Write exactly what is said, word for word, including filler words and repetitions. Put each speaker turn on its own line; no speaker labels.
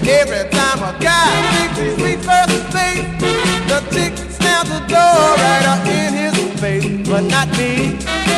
Every time a guy thinks he's reached first base, the chick slams the door right up in his face. But not me.